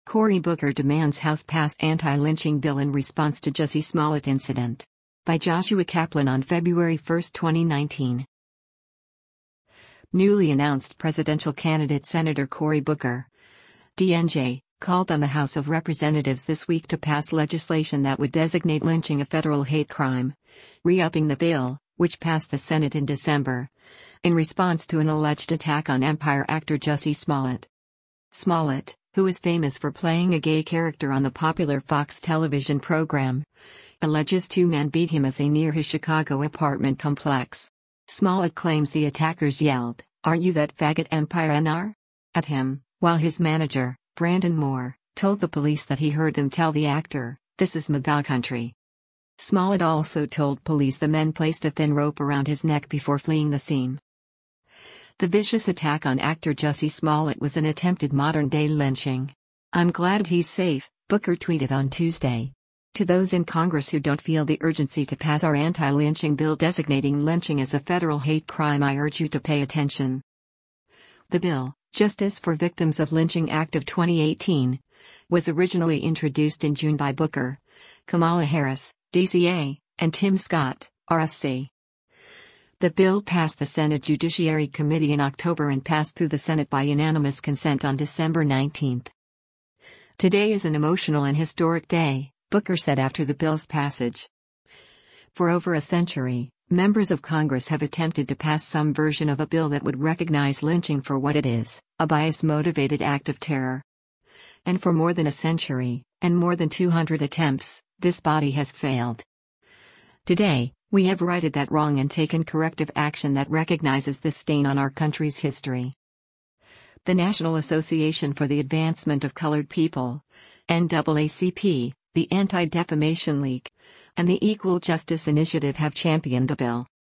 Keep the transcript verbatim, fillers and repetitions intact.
Cory Booker demands House pass anti-lynching bill in response to Jussie Smollett incident. By Joshua Kaplan on February first, twenty nineteen. Newly announced presidential candidate Senator Cory Booker, D N J, called on the House of Representatives this week to pass legislation that would designate lynching a federal hate crime, re-upping the bill, which passed the Senate in December, in response to an alleged attack on Empire actor Jussie Smollett. Smollett, who is famous for playing a gay character on the popular Fox television program, alleges two men beat him as they near his Chicago apartment complex. Smollett claims the attackers yelled, "Aren't you that faggot Empire N R?" at him, while his manager, Brandon Moore, told the police that he heard them tell the actor, "This is MAGA country." Smollett also told police the men placed a thin rope around his neck before fleeing the scene. The vicious attack on actor Jussie Smollett was an attempted modern-day lynching. "I'm glad he's safe," Booker tweeted on Tuesday. "To those in Congress who don't feel the urgency to pass our anti-lynching bill designating lynching as a federal hate crime, I urge you to pay attention." The bill, Justice for Victims of Lynching Act of twenty eighteen, was originally introduced in June by Booker, Kamala Harris, D C A, and Tim Scott, R S C. The bill passed the Senate Judiciary Committee in October and passed through the Senate by unanimous consent on December nineteenth. "Today is an emotional and historic day," Booker said after the bill's passage. For over a century, members of Congress have attempted to pass some version of a bill that would recognize lynching for what it is, a bias-motivated act of terror. And for more than a century, and more than two hundred attempts, this body has failed. Today, we have righted that wrong and taken corrective action that recognizes this stain on our country's history. The National Association for the Advancement of Colored People, N double A C P, the Anti-Defamation League, and the Equal Justice Initiative have championed the bill.